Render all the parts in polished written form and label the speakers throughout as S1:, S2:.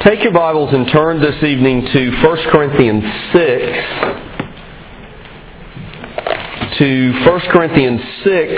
S1: Take your Bibles and turn this evening to 1 Corinthians 6. To 1 Corinthians 6.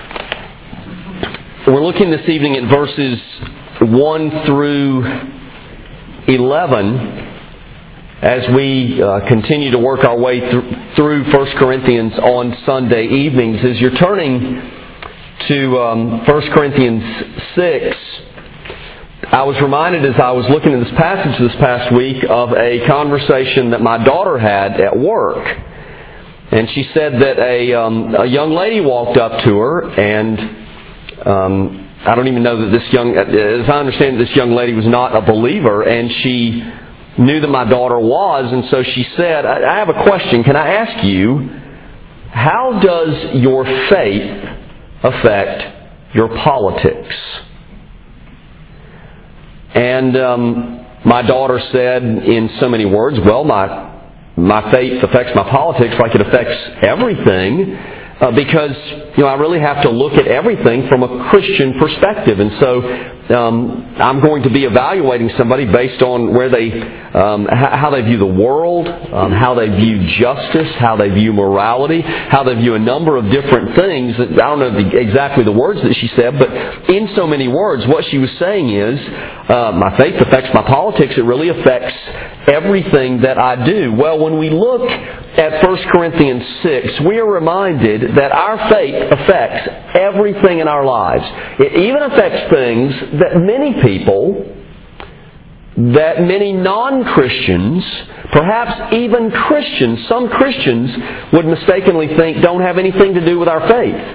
S1: We're looking this evening at verses 1 through 11 as we continue to work our way through 1 Corinthians on Sunday evenings. As you're turning to 1 Corinthians 6, I was reminded as I was looking at this passage this past week of a conversation that my daughter had at work. And she said that a young lady walked up to her, and I don't even know that as I understand, this young lady was not a believer, and she knew that my daughter was, and so she said, I have a question. Can I ask you, how does your faith affect your politics? And my daughter said in so many words, well, my faith affects my politics like it affects everything, because I really have to look at everything from a Christian perspective. And so I'm going to be evaluating somebody based on where how they view the world, how they view justice, how they view morality, how they view a number of different things. I don't know exactly the words that she said, but in so many words, what she was saying is, my faith affects my politics. It really affects everything that I do. Well, when we look at 1 Corinthians 6, we are reminded that our faith affects everything in our lives. It even affects things that many non-Christians, perhaps even Christians, some Christians would mistakenly think don't have anything to do with our faith.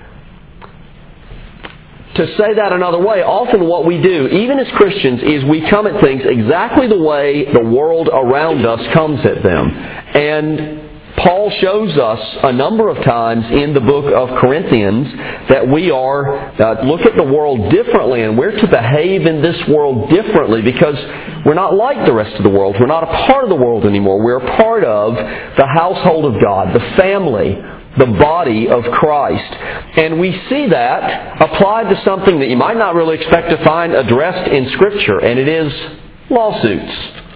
S1: To say that another way, often what we do, even as Christians, is we come at things exactly the way the world around us comes at them. And Paul shows us a number of times in the book of Corinthians that we are look at the world differently, and we're to behave in this world differently because we're not like the rest of the world. We're not a part of the world anymore. We're a part of the household of God, the family, the body of Christ. And we see that applied to something that you might not really expect to find addressed in Scripture, and it is lawsuits.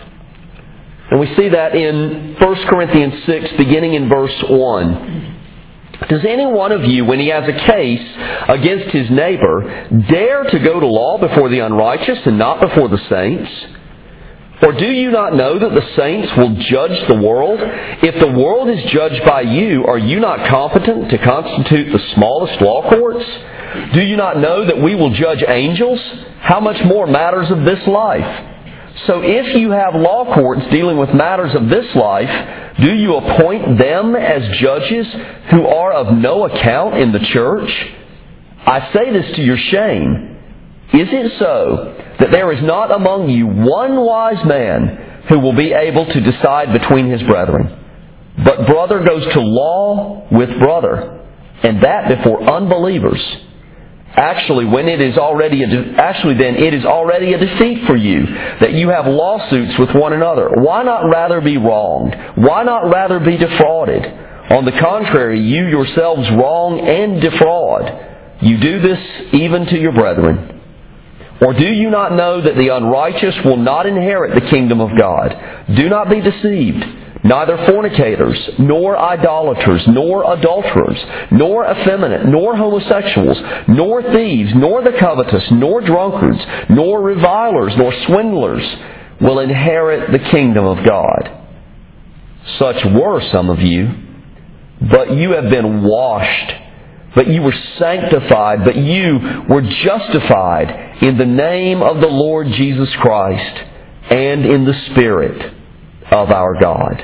S1: And we see that in 1 Corinthians 6, beginning in verse 1. Does any one of you, when he has a case against his neighbor, dare to go to law before the unrighteous and not before the saints? Or do you not know that the saints will judge the world? If the world is judged by you, are you not competent to constitute the smallest law courts? Do you not know that we will judge angels? How much more matters of this life? So if you have law courts dealing with matters of this life, do you appoint them as judges who are of no account in the church? I say this to your shame. Is it so that there is not among you one wise man who will be able to decide between his brethren? But brother goes to law with brother, and that before unbelievers. Actually, then it is already a defeat for you that you have lawsuits with one another. Why not rather be wronged? Why not rather be defrauded? On the contrary, you yourselves wrong and defraud. You do this even to your brethren. Or do you not know that the unrighteous will not inherit the kingdom of God? Do not be deceived. Neither fornicators, nor idolaters, nor adulterers, nor effeminate, nor homosexuals, nor thieves, nor the covetous, nor drunkards, nor revilers, nor swindlers will inherit the kingdom of God. Such were some of you, but you have been washed, but you were sanctified, but you were justified in the name of the Lord Jesus Christ and in the Spirit of our God.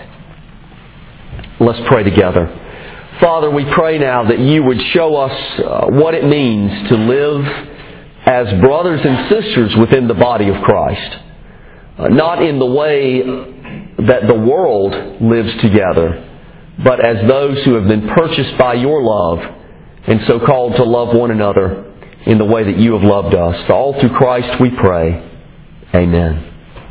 S1: Let's pray together. Father, we pray now that you would show us what it means to live as brothers and sisters within the body of Christ. Not in the way that the world lives together, but as those who have been purchased by your love and so called to love one another in the way that you have loved us. All through Christ we pray. Amen.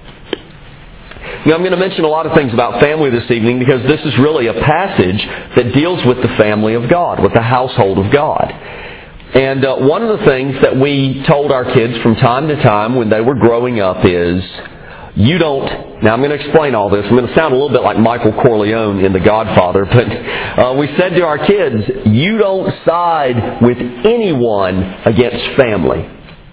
S1: I'm going to mention a lot of things about family this evening because this is really a passage that deals with the family of God, with the household of God. And one of the things that we told our kids from time to time when they were growing up is, you don't... Now I'm going to explain all this. I'm going to sound a little bit like Michael Corleone in The Godfather, but we said to our kids, you don't side with anyone against family.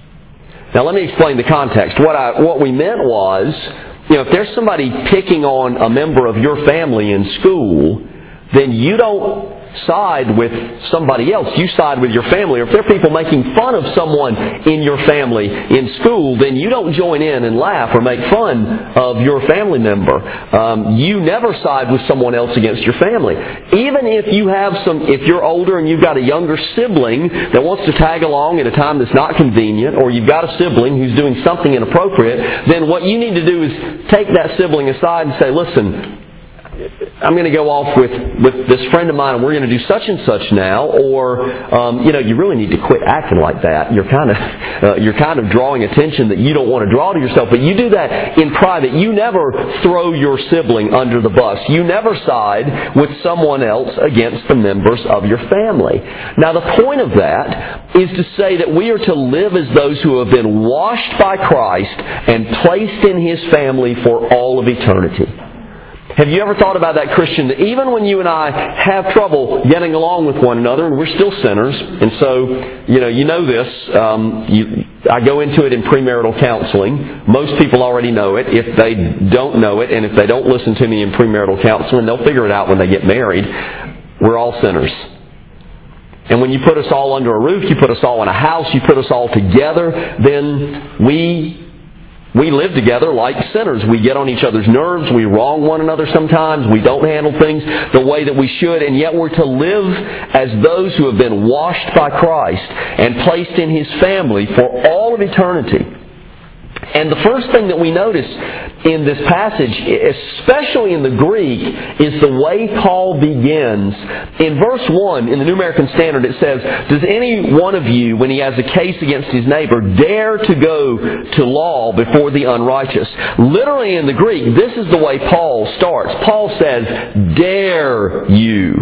S1: Now let me explain the context. What we meant was, if there's somebody picking on a member of your family in school, then you don't side with somebody else. You side with your family. Or if there are people making fun of someone in your family in school, then you don't join in and laugh or make fun of your family member. You never side with someone else against your family. Even if if you're older and you've got a younger sibling that wants to tag along at a time that's not convenient, or you've got a sibling who's doing something inappropriate, then what you need to do is take that sibling aside and say, listen, I'm going to go off with this friend of mine and we're going to do such and such now, or you really need to quit acting like that. You're kind of drawing attention that you don't want to draw to yourself, but you do that in private. You never throw your sibling under the bus. You never side with someone else against the members of your family. Now the point of that is to say that we are to live as those who have been washed by Christ and placed in His family for all of eternity. Have you ever thought about that, Christian, that even when you and I have trouble getting along with one another, and we're still sinners, and so, you know this, I go into it in premarital counseling. Most people already know it. If they don't know it, and if they don't listen to me in premarital counseling, they'll figure it out when they get married. We're all sinners. And when you put us all under a roof, you put us all in a house, you put us all together, then we live together like sinners. We get on each other's nerves. We wrong one another sometimes. We don't handle things the way that we should. And yet we're to live as those who have been washed by Christ and placed in His family for all of eternity. And the first thing that we notice in this passage, especially in the Greek, is the way Paul begins. In verse 1, in the New American Standard, it says, does any one of you, when he has a case against his neighbor, dare to go to law before the unrighteous? Literally in the Greek, this is the way Paul starts. Paul says, dare you.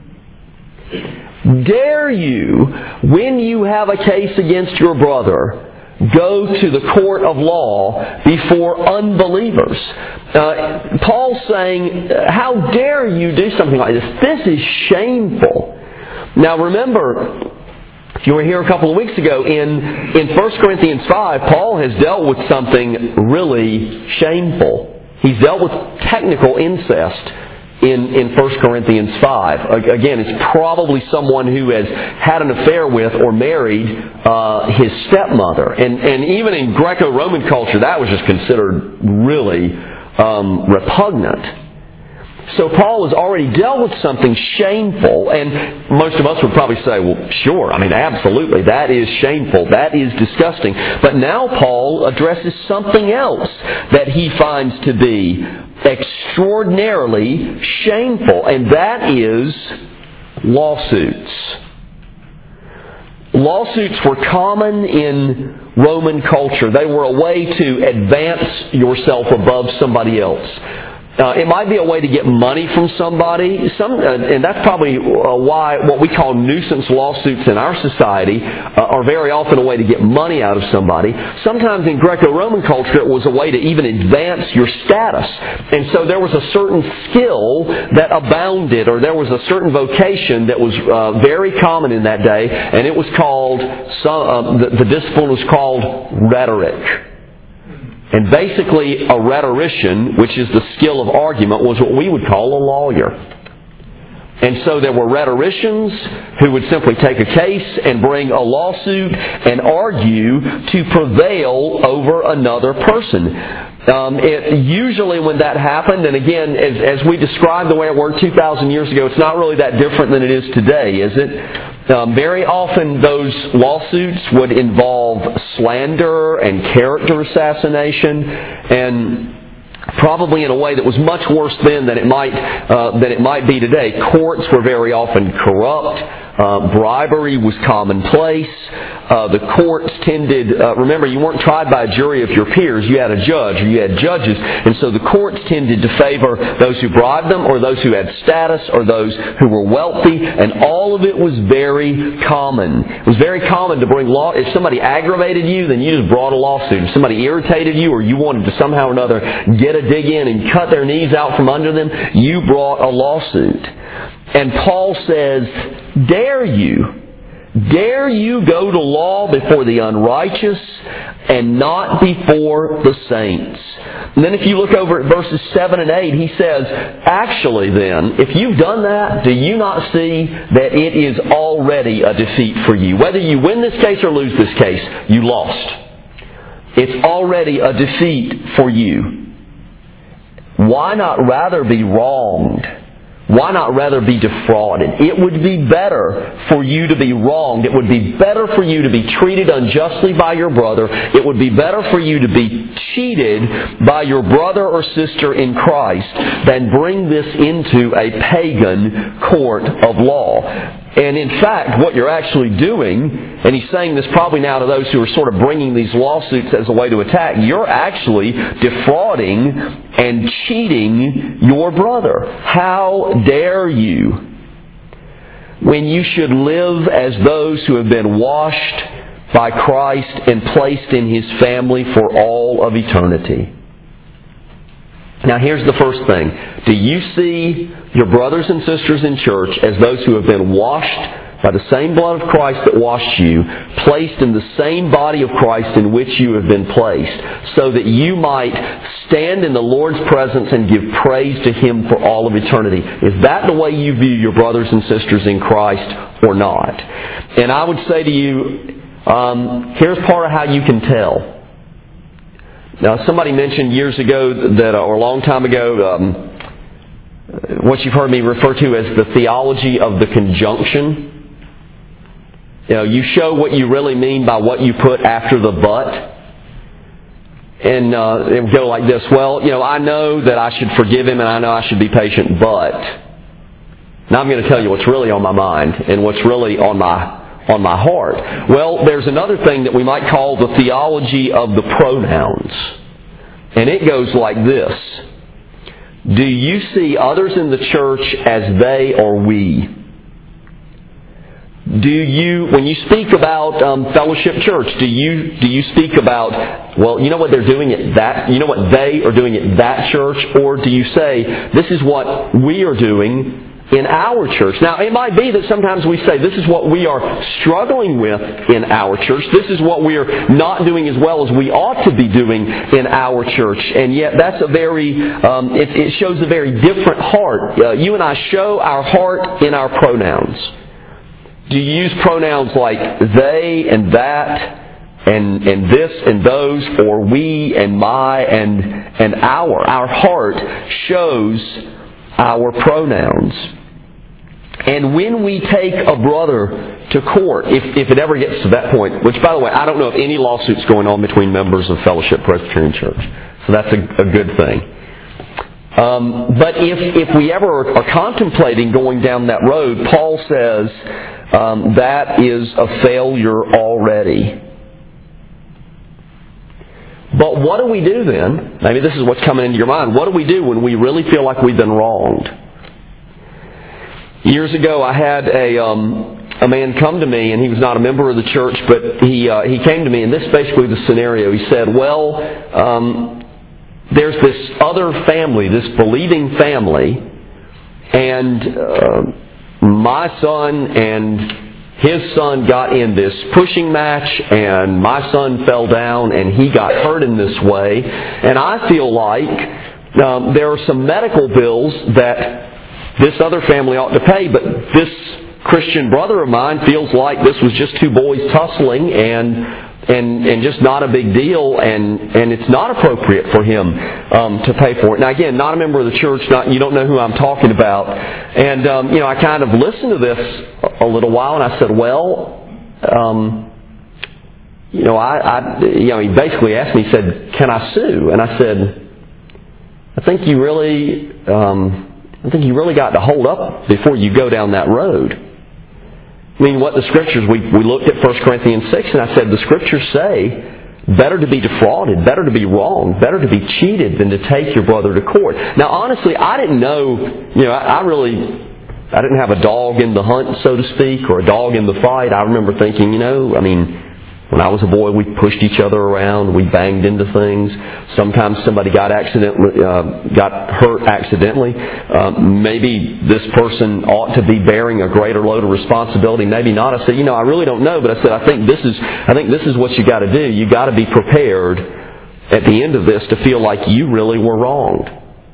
S1: Dare you, when you have a case against your brother, go to the court of law before unbelievers. Paul's saying, how dare you do something like this? This is shameful. Now remember, if you were here a couple of weeks ago, in 1 Corinthians 5, Paul has dealt with something really shameful. He's dealt with technical incest in 1 Corinthians 5. Again, it's probably someone who has had an affair with or married his stepmother. And even in Greco-Roman culture, that was just considered really repugnant. So Paul has already dealt with something shameful, and most of us would probably say, well, sure, absolutely, that is shameful, that is disgusting. But now Paul addresses something else that he finds to be extraordinarily shameful, and that is lawsuits. Lawsuits were common in Roman culture. They were a way to advance yourself above somebody else. It might be a way to get money from somebody, and that's probably why what we call nuisance lawsuits in our society are very often a way to get money out of somebody. Sometimes in Greco-Roman culture it was a way to even advance your status. And so there was a certain skill that abounded, or there was a certain vocation that was very common in that day, and it was called, the discipline was called rhetoric. And basically, a rhetorician, which is the skill of argument, was what we would call a lawyer. And so there were rhetoricians who would simply take a case and bring a lawsuit and argue to prevail over another person. Usually when that happened, and again, as we described the way it worked 2,000 years ago, it's not really that different than it is today, is it? Very often those lawsuits would involve slander and character assassination, and probably in a way that was much worse then than it might be today. Courts were very often corrupt. Bribery was commonplace. The courts tended, remember, you weren't tried by a jury of your peers. You had a judge, or you had judges. And so the courts tended to favor those who bribed them, or those who had status, or those who were wealthy. And all of it was very common. It was very common to bring law. If somebody aggravated you, then you just brought a lawsuit. If somebody irritated you, or you wanted to somehow or another get a dig in and cut their knees out from under them, you brought a lawsuit. And Paul says, dare you go to law before the unrighteous and not before the saints. And then if you look over at verses 7 and 8, he says, actually then, if you've done that, do you not see that it is already a defeat for you? Whether you win this case or lose this case, you lost. It's already a defeat for you. Why not rather be wronged? Why not rather be defrauded? It would be better for you to be wronged. It would be better for you to be treated unjustly by your brother. It would be better for you to be cheated by your brother or sister in Christ than bring this into a pagan court of law. And in fact, what you're actually doing, and he's saying this probably now to those who are sort of bringing these lawsuits as a way to attack, you're actually defrauding and cheating your brother. How dare you? When you should live as those who have been washed by Christ and placed in His family for all of eternity. Now here's the first thing. Do you see your brothers and sisters in church as those who have been washed by the same blood of Christ that washed you, placed in the same body of Christ in which you have been placed, so that you might stand in the Lord's presence and give praise to Him for all of eternity? Is that the way you view your brothers and sisters in Christ or not? And I would say to you, here's part of how you can tell. Now, somebody mentioned years ago that, or a long time ago, what you've heard me refer to as the theology of the conjunction. You know, you show what you really mean by what you put after the but. And it would go like this. Well, you know, I know that I should forgive him and I know I should be patient, but now I'm going to tell you what's really on my mind and what's really on my heart. Well, there's another thing that we might call the theology of the pronouns. And it goes like this. Do you see others in the church as they or we? Do you, when you speak about Fellowship Church, do you speak about, well, you know what they're doing at that, you know what they are doing at that church? Or do you say, this is what we are doing in our church? Now, it might be that sometimes we say, this is what we are struggling with in our church. This is what we are not doing as well as we ought to be doing in our church. And yet, that's a very, it shows a very different heart. You and I show our heart in our pronouns. Do you use pronouns like they and that and this and those, or we and my and our? Our heart shows our pronouns. And when we take a brother to court, if it ever gets to that point, which, by the way, I don't know of any lawsuits going on between members of Fellowship Presbyterian Church, so that's a good thing. But if we ever are contemplating going down that road, Paul says that is a failure already. But what do we do then? Maybe this is what's coming into your mind. What do we do when we really feel like we've been wronged? Years ago, I had a man come to me, and he was not a member of the church, but he came to me, and this is basically the scenario. He said, well, there's this other family, this believing family, and my son and his son got in this pushing match, and my son fell down, and he got hurt in this way. And I feel like there are some medical bills that this other family ought to pay, but this Christian brother of mine feels like this was just two boys tussling and just not a big deal, and it's not appropriate for him to pay for it. Now again, not a member of the church, you don't know who I'm talking about. And I kind of listened to this a little while, and I said, well, he basically asked me, he said, can I sue? And I said, I think you really got to hold up before you go down that road. mean, what the Scriptures, we looked at 1 Corinthians 6, and I said the Scriptures say, better to be defrauded, better to be wronged, better to be cheated than to take your brother to court. Now, honestly, I didn't know, I didn't have a dog in the hunt, so to speak, or a dog in the fight. I remember thinking, when I was a boy, we pushed each other around, we banged into things. Sometimes somebody got hurt accidentally. Maybe this person ought to be bearing a greater load of responsibility. Maybe not. I said, I really don't know. But I said, I think this is what you got to do. You got to be prepared at the end of this to feel like you really were wronged.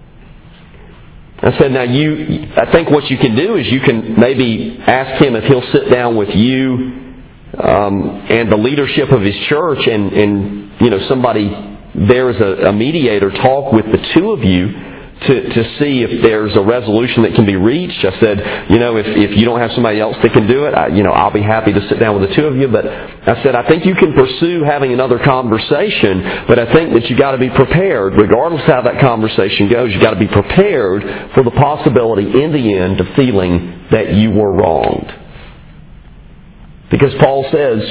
S1: I said, now I think what you can do is you can maybe ask him if he'll sit down with you and the leadership of his church, and somebody there is a mediator, talk with the two of you to see if there's a resolution that can be reached. I said, if you don't have somebody else that can do it, I'll be happy to sit down with the two of you. But I said, I think you can pursue having another conversation, but I think that you got to be prepared, regardless of how that conversation goes. You got to be prepared for the possibility in the end of feeling that you were wronged. Because Paul says,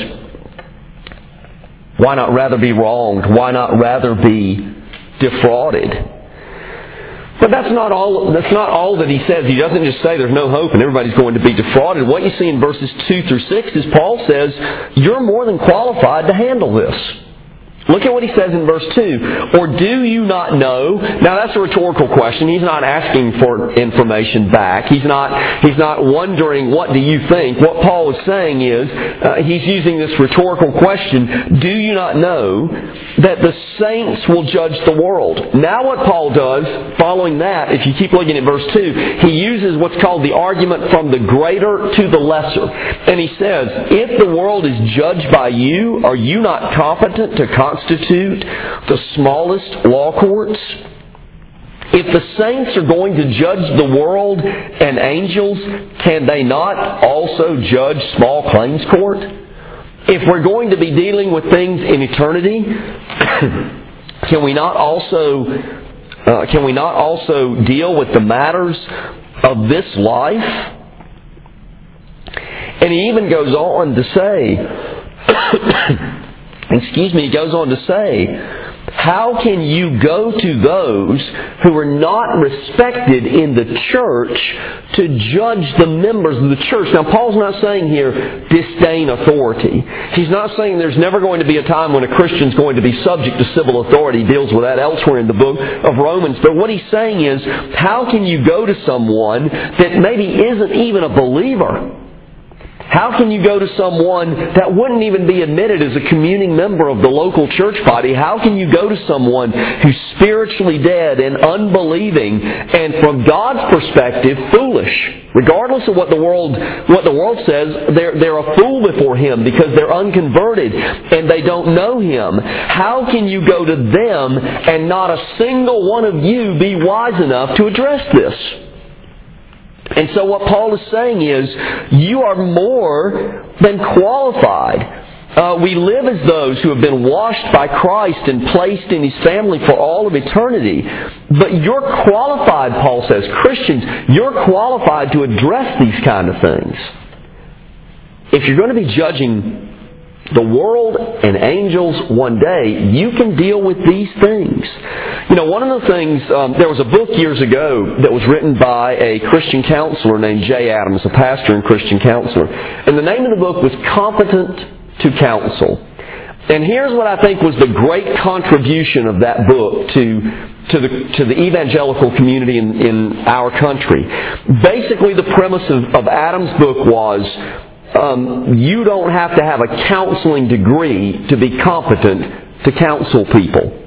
S1: why not rather be wronged? Why not rather be defrauded? But that's not all that he says. He doesn't just say there's no hope and everybody's going to be defrauded. What you see in verses 2 through 6 is Paul says, you're more than qualified to handle this. Look at what he says in verse 2. Or do you not know? Now that's a rhetorical question. He's not asking for information back. He's not wondering, what do you think? What Paul is saying is, he's using this rhetorical question, do you not know that the saints will judge the world? Now what Paul does, following that, if you keep looking at verse 2, he uses what's called the argument from the greater to the lesser. And he says, if the world is judged by you, are you not competent to constitute the smallest law courts? If the saints are going to judge the world and angels, can they not also judge small claims court? If we're going to be dealing with things in eternity, can we not also deal with the matters of this life? And he even goes on to say, he goes on to say, how can you go to those who are not respected in the church to judge the members of the church? Now, Paul's not saying here, disdain authority. He's not saying there's never going to be a time when a Christian's going to be subject to civil authority. He deals with that elsewhere in the book of Romans. But what he's saying is, how can you go to someone that maybe isn't even a believer? How can you go to someone that wouldn't even be admitted as a communing member of the local church body? How can you go to someone who's spiritually dead and unbelieving and from God's perspective foolish? Regardless of what the world says, they're a fool before Him because they're unconverted and they don't know Him. How can you go to them and not a single one of you be wise enough to address this? And so what Paul is saying is, you are more than qualified. We live as those who have been washed by Christ and placed in His family for all of eternity. But you're qualified, Paul says, Christians, you're qualified to address these kind of things. If you're going to be judging the world and angels one day, you can deal with these things. One of the things, there was a book years ago that was written by a Christian counselor named Jay Adams, a pastor and Christian counselor. And the name of the book was Competent to Counsel. And here's what I think was the great contribution of that book to the evangelical community in our country. Basically, the premise of Adams' book was, you don't have to have a counseling degree to be competent to counsel people.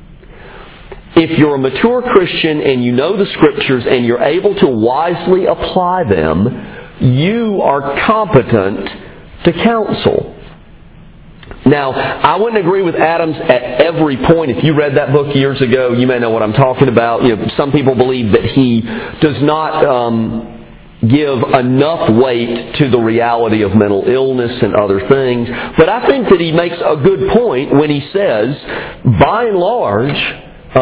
S1: If you're a mature Christian and you know the Scriptures and you're able to wisely apply them, you are competent to counsel. Now, I wouldn't agree with Adams at every point. If you read that book years ago, you may know what I'm talking about. Some people believe that he does not give enough weight to the reality of mental illness and other things. But I think that he makes a good point when he says, by and large,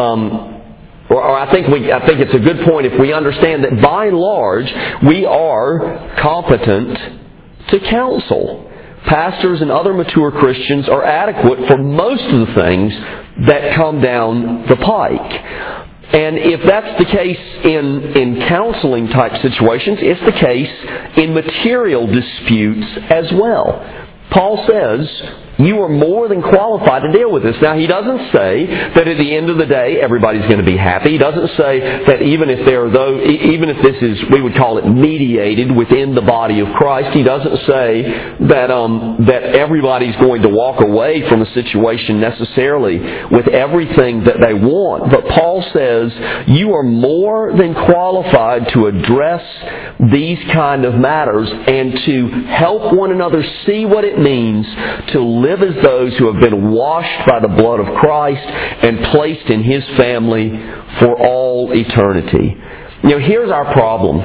S1: I think it's a good point if we understand that by and large we are competent to counsel. Pastors and other mature Christians are adequate for most of the things that come down the pike. And if that's the case in counseling type situations, it's the case in material disputes as well. Paul says, you are more than qualified to deal with this. Now, he doesn't say that at the end of the day everybody's going to be happy. He doesn't say that even if this is, we would call it mediated within the body of Christ. He doesn't say that everybody's going to walk away from a situation necessarily with everything that they want. But Paul says you are more than qualified to address these kind of matters and to help one another see what it means to live as those who have been washed by the blood of Christ and placed in His family for all eternity. Here's our problem.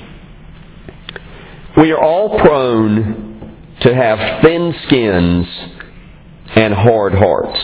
S1: We are all prone to have thin skins and hard hearts.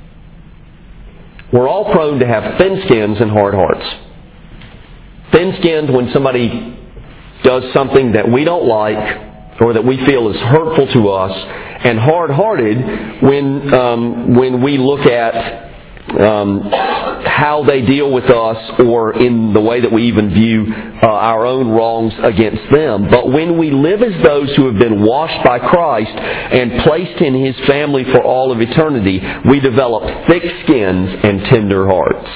S1: We're all prone to have thin skins and hard hearts. Thin-skinned when somebody does something that we don't like or that we feel is hurtful to us, and hard-hearted when we look at how they deal with us or in the way that we even view our own wrongs against them. But when we live as those who have been washed by Christ and placed in His family for all of eternity, we develop thick skins and tender hearts.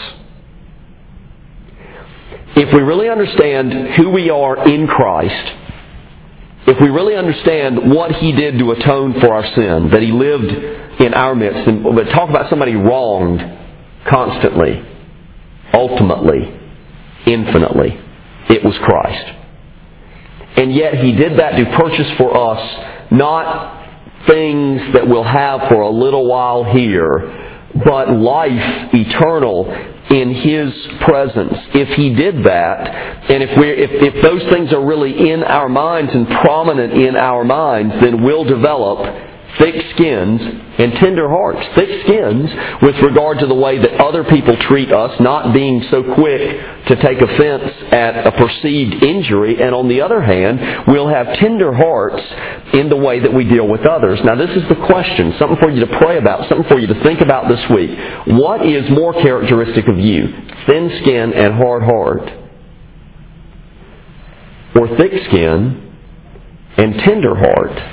S1: If we really understand who we are in Christ, if we really understand what He did to atone for our sin, that He lived in our midst, and talk about somebody wronged constantly, ultimately, infinitely, it was Christ. And yet He did that to purchase for us not things that we'll have for a little while here, but life eternal in His presence. If He did that, and if those things are really in our minds and prominent in our minds, then we'll develop thick skins and tender hearts. Thick skins with regard to the way that other people treat us, not being so quick to take offense at a perceived injury. And on the other hand, we'll have tender hearts in the way that we deal with others. Now, this is the question, something for you to pray about, something for you to think about this week. What is more characteristic of you? Thin skin and hard heart? Or thick skin and tender heart?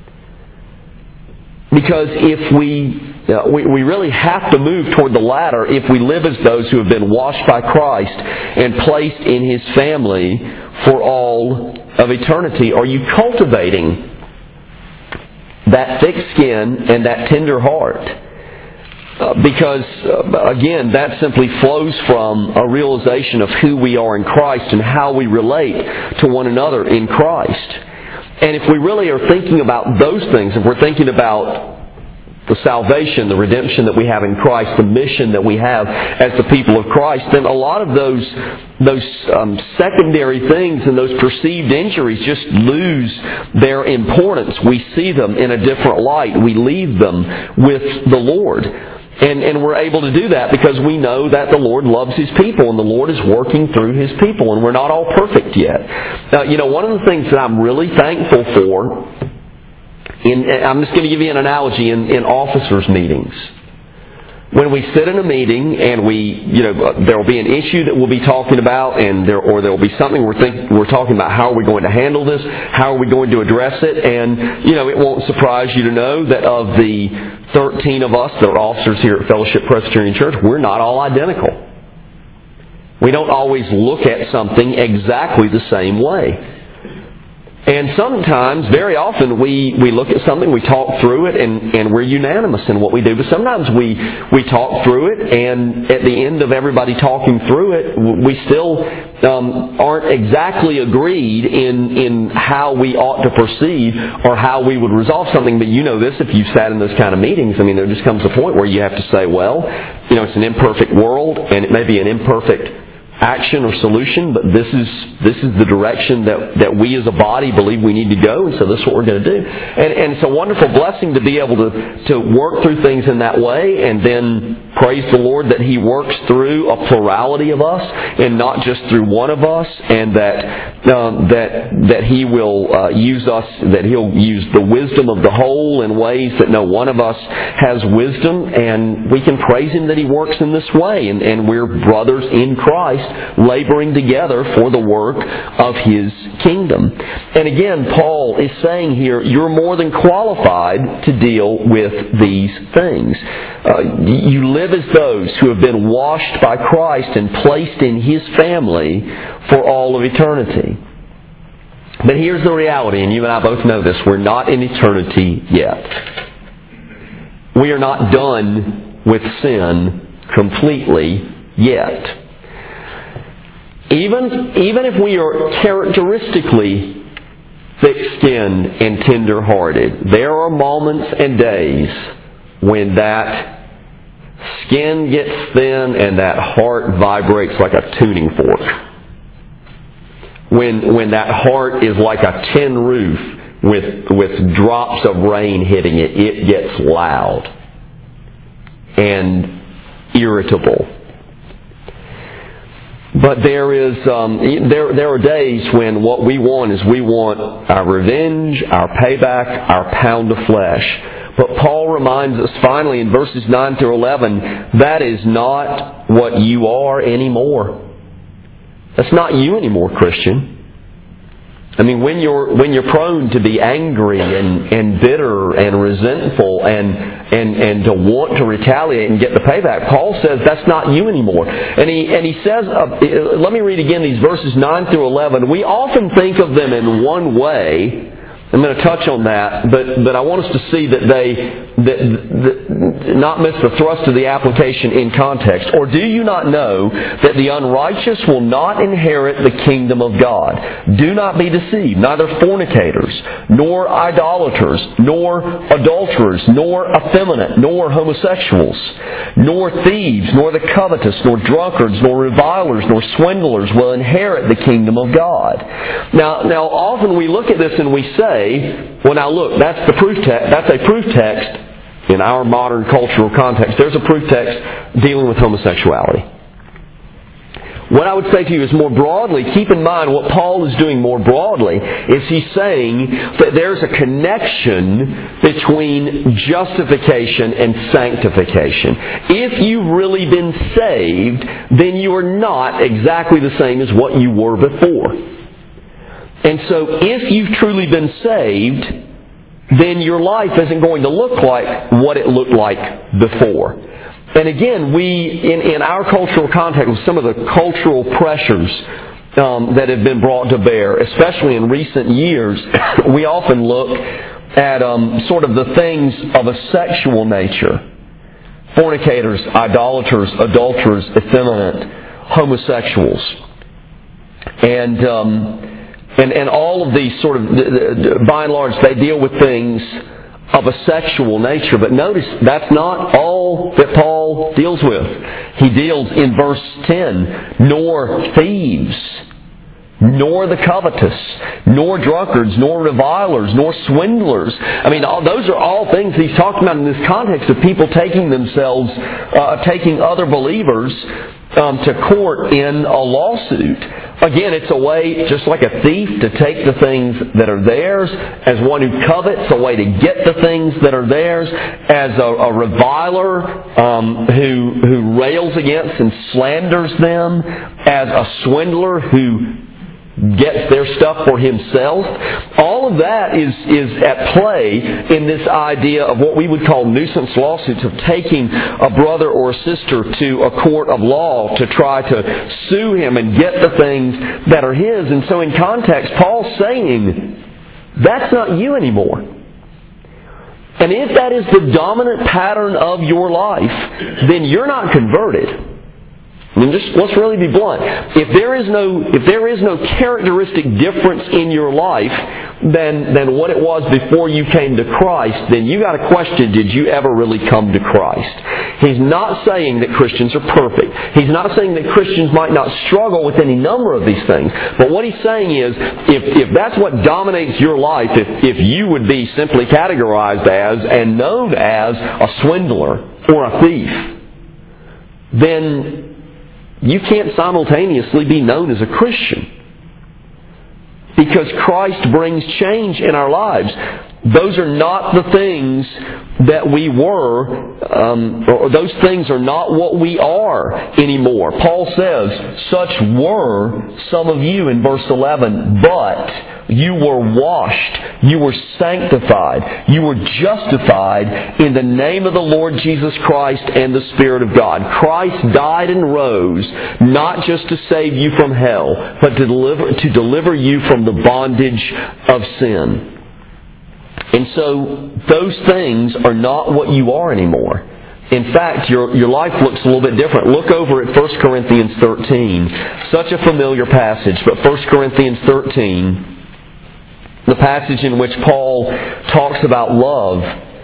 S1: Because if we really have to move toward the latter if we live as those who have been washed by Christ and placed in His family for all of eternity. Are you cultivating that thick skin and that tender heart? Because, again, that simply flows from a realization of who we are in Christ and how we relate to one another in Christ. And if we really are thinking about those things, if we're thinking about the salvation, the redemption that we have in Christ, the mission that we have as the people of Christ, then a lot of those secondary things and those perceived injuries just lose their importance. We see them in a different light. We leave them with the Lord. And we're able to do that because we know that the Lord loves His people and the Lord is working through His people, and we're not all perfect yet. Now, one of the things that I'm really thankful for, I'm just going to give you an analogy in officers' meetings. When we sit in a meeting and there will be an issue that we'll be talking about, or there will be something we're talking about. How are we going to handle this? How are we going to address it? And it won't surprise you to know that of the 13 of us that are officers here at Fellowship Presbyterian Church, we're not all identical. We don't always look at something exactly the same way. And sometimes, very often, we look at something, we talk through it, and we're unanimous in what we do. But sometimes we talk through it, and at the end of everybody talking through it, we still aren't exactly agreed in how we ought to proceed or how we would resolve something. But you know this, if you've sat in those kind of meetings, there just comes a point where you have to say, well, it's an imperfect world, and it may be an imperfect action or solution, but this is the direction that we as a body believe we need to go, and so this is what we're going to do. And it's a wonderful blessing to be able to work through things in that way, and then praise the Lord that He works through a plurality of us and not just through one of us, and that He will use us, that He'll use the wisdom of the whole in ways that no one of us has wisdom, and we can praise Him that He works in this way, and we're brothers in Christ laboring together for the work of His kingdom. And again, Paul is saying here, you're more than qualified to deal with these things. You live as those who have been washed by Christ and placed in His family for all of eternity. But here's the reality, and you and I both know this, we're not in eternity yet. We are not done with sin completely yet. Even if we are characteristically thick-skinned and tender-hearted, there are moments and days when that skin gets thin and that heart vibrates like a tuning fork. When that heart is like a tin roof with drops of rain hitting it, it gets loud and irritable. But there are days when what we want is we want our revenge, our payback, our pound of flesh. But Paul reminds us finally in verses 9 through 11, that is not what you are anymore. That's not you anymore, Christian. I mean, when you're prone to be angry and bitter and resentful and to want to retaliate and get the payback, Paul says that's not you anymore. And he says, let me read again these verses 9 through 11. We often think of them in one way. I'm going to touch on that, but I want us to see that not miss the thrust of the application in context. Or do you not know that the unrighteous will not inherit the kingdom of God? Do not be deceived. Neither fornicators, nor idolaters, nor adulterers, nor effeminate, nor homosexuals, nor thieves, nor the covetous, nor drunkards, nor revilers, nor swindlers will inherit the kingdom of God. Now often we look at this and we say, well, now look, that's the proof text. That's a proof text in our modern cultural context. There's a proof text dealing with homosexuality. What I would say to you is more broadly, keep in mind what Paul is doing more broadly is he's saying that there's a connection between justification and sanctification. If you've really been saved, then you are not exactly the same as what you were before. And so if you've truly been saved, then your life isn't going to look like what it looked like before. And again, we, in our cultural context, with some of the cultural pressures that have been brought to bear, especially in recent years, we often look at sort of the things of a sexual nature. Fornicators, idolaters, adulterers, effeminate, homosexuals. And all of these sort of, by and large, they deal with things of a sexual nature. But notice, that's not all that Paul deals with. He deals in verse 10, nor thieves, nor the covetous, nor drunkards, nor revilers, nor swindlers. I mean, those are all things he's talking about in this context of people taking other believers to court in a lawsuit. Again, it's a way, just like a thief, to take the things that are theirs, as one who covets, a way to get the things that are theirs, as a reviler who rails against and slanders them, as a swindler who gets their stuff for himself. All of that is at play in this idea of what we would call nuisance lawsuits, of taking a brother or a sister to a court of law to try to sue him and get the things that are his. And so in context, Paul's saying, that's not you anymore. And if that is the dominant pattern of your life, then you're not converted. I mean, let's really be blunt. If there is no characteristic difference in your life than what it was before you came to Christ, then you got to question, did you ever really come to Christ? He's not saying that Christians are perfect. He's not saying that Christians might not struggle with any number of these things. But what he's saying is, if that's what dominates your life, if you would be simply categorized as and known as a swindler or a thief, then you can't simultaneously be known as a Christian. Because Christ brings change in our lives. Those are not the things that we were, or those things are not what we are anymore. Paul says, such were some of you in verse 11, but you were washed, you were sanctified, you were justified in the name of the Lord Jesus Christ and the Spirit of God. Christ died and rose, not just to save you from hell, but to deliver you from the bondage of sin. And so, those things are not what you are anymore. In fact, your life looks a little bit different. Look over at 1 Corinthians 13. Such a familiar passage, but 1 Corinthians 13, the passage in which Paul talks about love.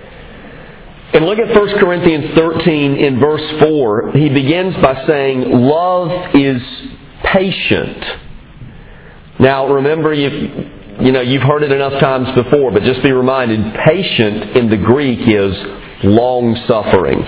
S1: And look at 1 Corinthians 13 in verse 4. He begins by saying, love is patient. Now, remember, you've heard it enough times before, but just be reminded, patient in the Greek is long-suffering.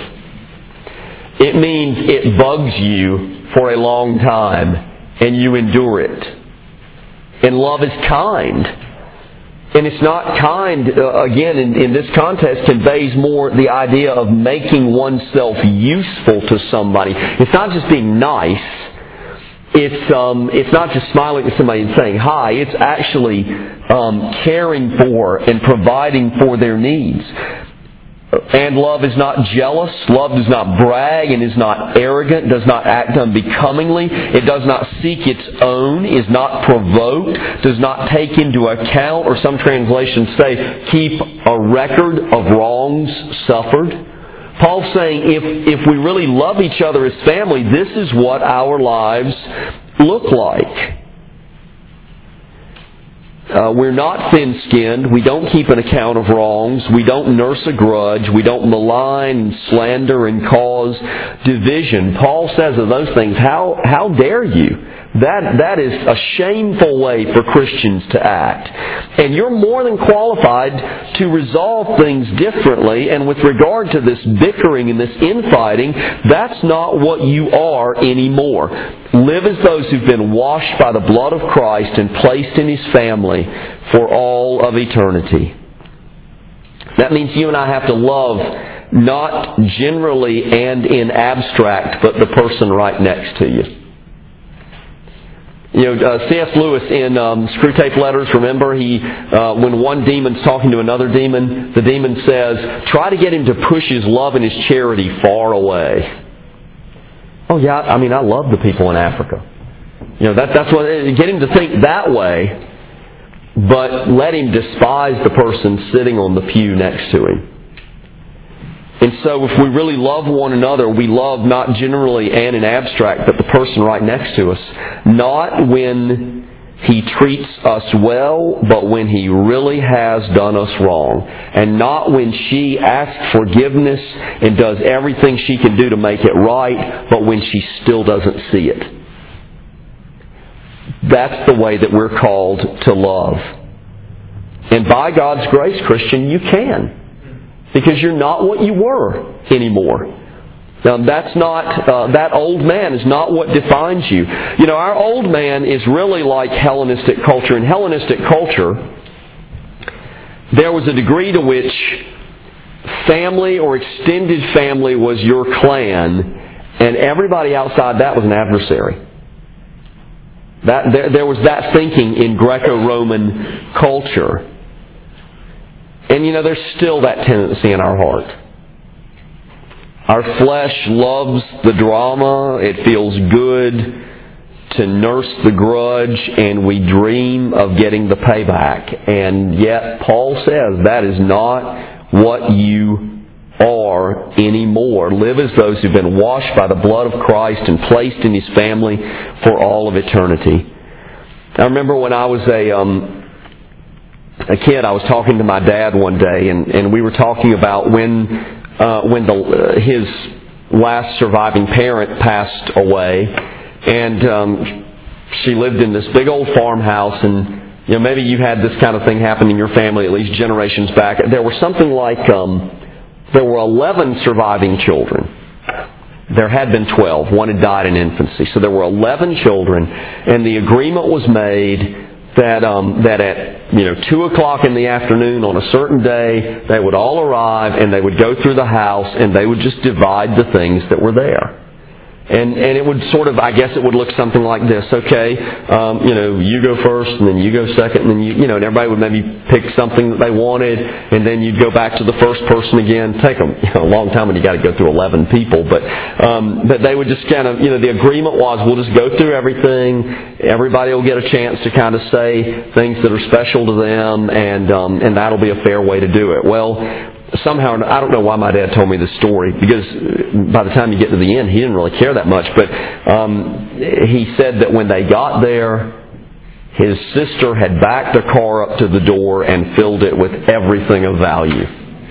S1: It means it bugs you for a long time, and you endure it. And love is kind. And it's not kind, again, in this context, conveys more the idea of making oneself useful to somebody. It's not just being nice. It's not just smiling at somebody and saying hi. It's actually caring for and providing for their needs. And love is not jealous. Love does not brag and is not arrogant, does not act unbecomingly. It does not seek its own, is not provoked, does not take into account, or some translations say, keep a record of wrongs suffered. Paul's saying if we really love each other as family, this is what our lives look like. We're not thin-skinned. We don't keep an account of wrongs. We don't nurse a grudge. We don't malign and slander and cause division. Paul says of those things, how dare you? That is a shameful way for Christians to act. And you're more than qualified to resolve things differently. And with regard to this bickering and this infighting, that's not what you are anymore. Live as those who've been washed by the blood of Christ and placed in His family for all of eternity. That means you and I have to love not generally and in abstract, but the person right next to you. C.S. Lewis in Screwtape Letters, remember, when one demon's talking to another demon, the demon says, try to get him to push his love and his charity far away. Oh yeah, I love the people in Africa. That's what, get him to think that way, but let him despise the person sitting on the pew next to him. And so if we really love one another, we love not generally and in abstract, but the person right next to us. Not when he treats us well, but when he really has done us wrong. And not when she asks forgiveness and does everything she can do to make it right, but when she still doesn't see it. That's the way that we're called to love. And by God's grace, Christian, you can. Because you're not what you were anymore. Now, that's not, that old man is not what defines you. Our old man is really like Hellenistic culture. In Hellenistic culture, there was a degree to which family or extended family was your clan, and everybody outside that was an adversary. There was that thinking in Greco-Roman culture. And there's still that tendency in our heart. Our flesh loves the drama. It feels good to nurse the grudge, and we dream of getting the payback. And yet Paul says that is not what you are anymore. Live as those who've been washed by the blood of Christ and placed in His family for all of eternity. I remember when I was a kid, I was talking to my dad one day, and we were talking about when his last surviving parent passed away, and she lived in this big old farmhouse, and maybe you had this kind of thing happen in your family at least generations back. There were something like there were 11 surviving children. There had been 12. One had died in infancy, so there were 11 children, and the agreement was made that at 2:00 in the afternoon on a certain day, they would all arrive and they would go through the house and they would just divide the things that were there. And it would sort of, I guess it would look something like this. Okay, you go first, and then you go second, and then and everybody would maybe pick something that they wanted, and then you'd go back to the first person again. Take them a long time when you got to go through 11 people, but they would just kind of, the agreement was we'll just go through everything. Everybody will get a chance to kind of say things that are special to them, and that'll be a fair way to do it. Well, somehow, I don't know why my dad told me this story, because by the time you get to the end, he didn't really care that much. But he said that when they got there, his sister had backed a car up to the door and filled it with everything of value.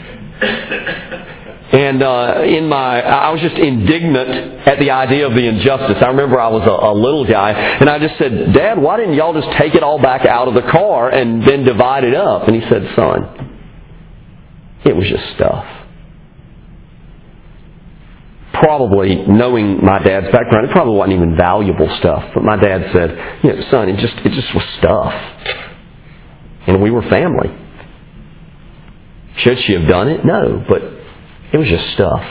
S1: And I was just indignant at the idea of the injustice. I remember I was a little guy, and I just said, Dad, why didn't y'all just take it all back out of the car and then divide it up? And he said, Son, it was just stuff. Probably, knowing my dad's background, it probably wasn't even valuable stuff. But my dad said, Son, it just was stuff. And we were family. Should she have done it? No, but it was just stuff.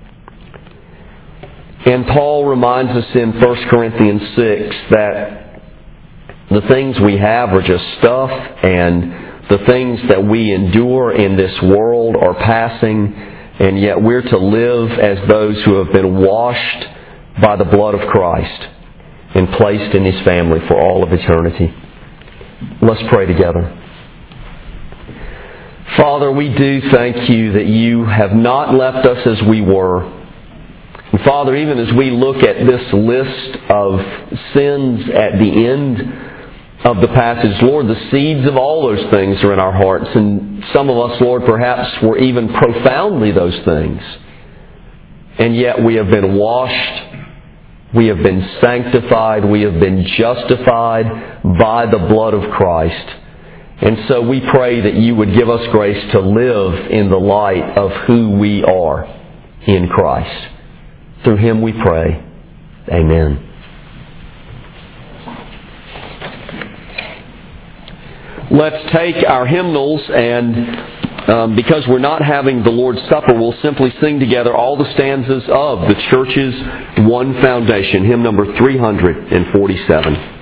S1: And Paul reminds us in 1 Corinthians 6 that the things we have are just stuff, and the things that we endure in this world are passing, and yet we're to live as those who have been washed by the blood of Christ and placed in His family for all of eternity. Let's pray together. Father, we do thank You that You have not left us as we were. And Father, even as we look at this list of sins at the end of the passage, Lord, the seeds of all those things are in our hearts. And some of us, Lord, perhaps were even profoundly those things. And yet we have been washed, we have been sanctified, we have been justified by the blood of Christ. And so we pray that You would give us grace to live in the light of who we are in Christ. Through Him we pray. Amen. Let's take our hymnals, and because we're not having the Lord's Supper, we'll simply sing together all the stanzas of the church's one foundation, hymn number 347.